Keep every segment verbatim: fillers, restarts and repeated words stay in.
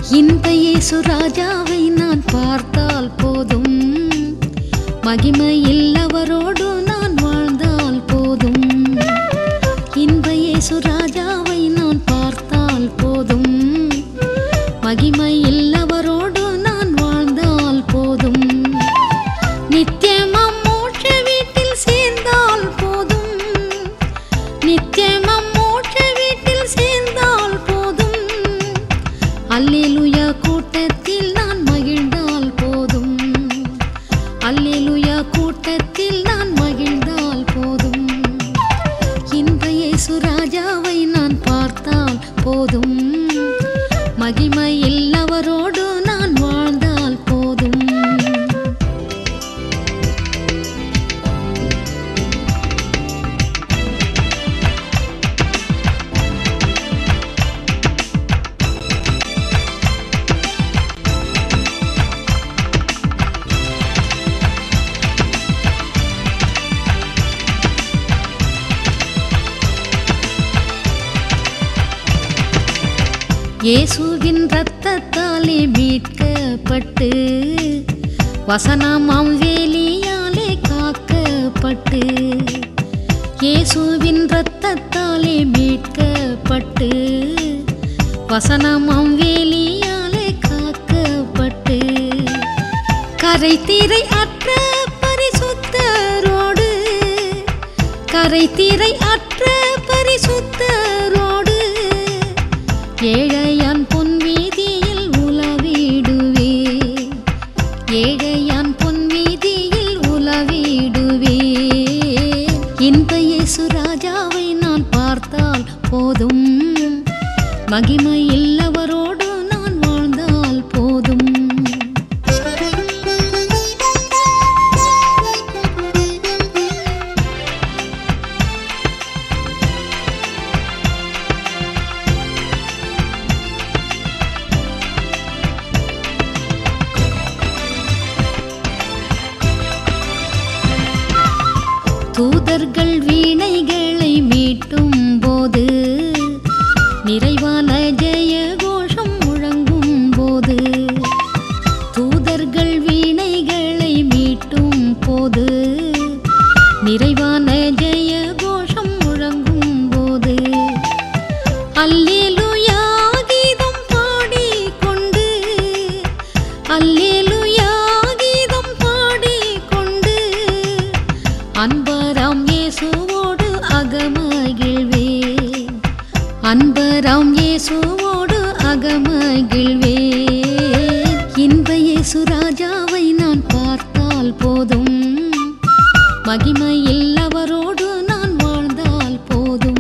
இன்ப இயேசு ராஜாவை நான் பார்த்தால் போதும், மகிமையில் அவரோடு நான் வாழ்ந்தால் போதும். இன்ப இயேசு ராஜாவை நான் பார்த்தால் போதும், மகிமையில் அவரோடு நான் வாழ்ந்தால் போதும். நித்தியமாம் மோட்ச வீட்டில் சேர்ந்தால் போதும், நித்தியமாம் மோட்ச வீட்டில் சேர்ந்தால் போதும். அல்லேலூயா கூட்டத்தில் நான் மகிழ்ந்தால் போதும், அல்லேலூயா கூட்டத்தில் நான் மகிழ்ந்தால் போதும். இன்ப இயேசு ராஜாவை நான் பார்த்தால் போதும், மகிமையில் அவரோடு நான் வாழ்ந்தால் போதும். இயேசுவின் இரத்தத்தாலே மீட்கப்பட்டு, வசனமாம் வேலியாலே காக்கப்பட்டு. இயேசுவின் இரத்தத்தாலே மீட்கப்பட்டு, வசனமாம் வேலியாலே காக்கப்பட்டு. கரை தீரை அற்ற பரிசுத்தரோடு, கரை தீரை அற்ற பரிசுத்தரோடு ஏழையான் பொன் வீதியில் உலவிடுவே, ஏழையான் பொன் வீதியில் உலவிடுவே. இன்ப இயேசு ராஜாவை நான் பார்த்தால் போதும், மகிமையில் அவரோடு நான் வாழ்ந்தால் போதும். தூதர்கள் வீணைகளை மீட்டும் போது, நிறைவான ஜெய கோஷம் முழங்கும் போது. தூதர்கள் வீணைகளை மீட்டும் போது, நிறைவான ஜெய கோஷம் முழங்கும் போது. அல்லேலூயா கீதம் பாடிக்கொண்டு, அல்லேலூயா கீதம் பாடிக்கொண்டு அன்பராம் இயேசுவோடு அகமகிழ்வே, அன்பராம் இயேசுவோடு அகமகிழ்வே. இன்ப இயேசு ராஜாவை நான் பார்த்தால் போதும், மகிமையில் அவரோடு நான் வாழ்ந்தால் போதும்.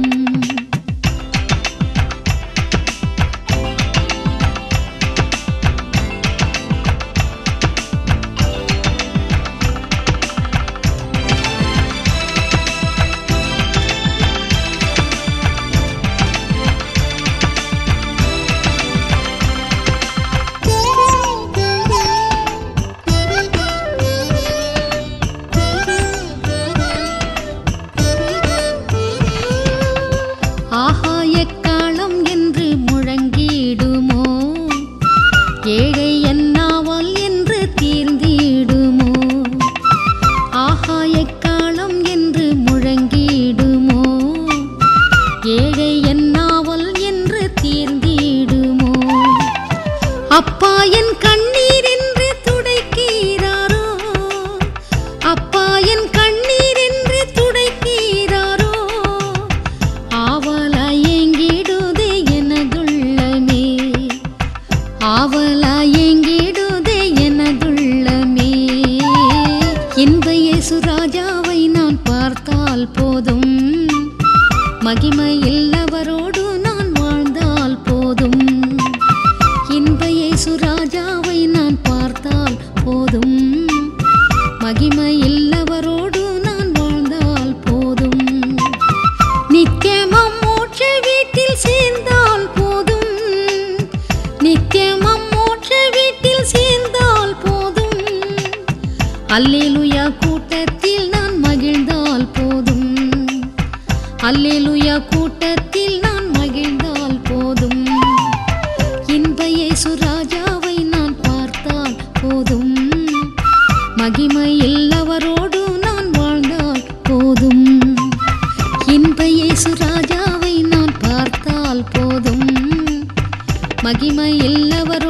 ஆஹா எக்காலம் என்று முழங்கிடுமோ, ஏழை என்னாவல் என்று தீர்ந்திடுமோ. ஆஹா எக்காலம் என்று முழங்கிடுமோ, ஏழை என்னாவல் என்று தீர்ந்திடுமோ. அப்பா என் கண்ணீர் என்று துடைக்கிறாரோ, அப்பா என் கண்ணீர் என்று துடைக்கிறாரோ. ஆவலாய் ஏங்கிடுதே எனதுள்ளமே, ஆவலாய் ஏங்கிடுதே எனதுள்ளமே. இன்ப இயேசு ராஜாவை நான் பார்த்தால் போதும், மகிமையில் அவரோடு நான் வாழ்ந்தால் போதும். இன்ப இயேசு ராஜாவை நான் பார்த்தால் போதும், மகிமையில் அவரோடு நான் வாழ்ந்தால் போதும். நித்தியமாம் மோட்ச வீட்டில் சேர்ந்தால் போதும், நித்தியமாம் மோட்ச வீட்டில் சேர்ந்தால் போதும். அல்லேலூயா கூட்டத்தில் நான் மகிழ்ந்தால் போதும், அல்லேலூயா கூட்டத்தில் நான் மகிழ்ந்தால் போதும். இன்ப இயேசு ராஜா இயேசு ராஜாவை நான் பார்த்தால் போதும் மகிமை இல்லவரோ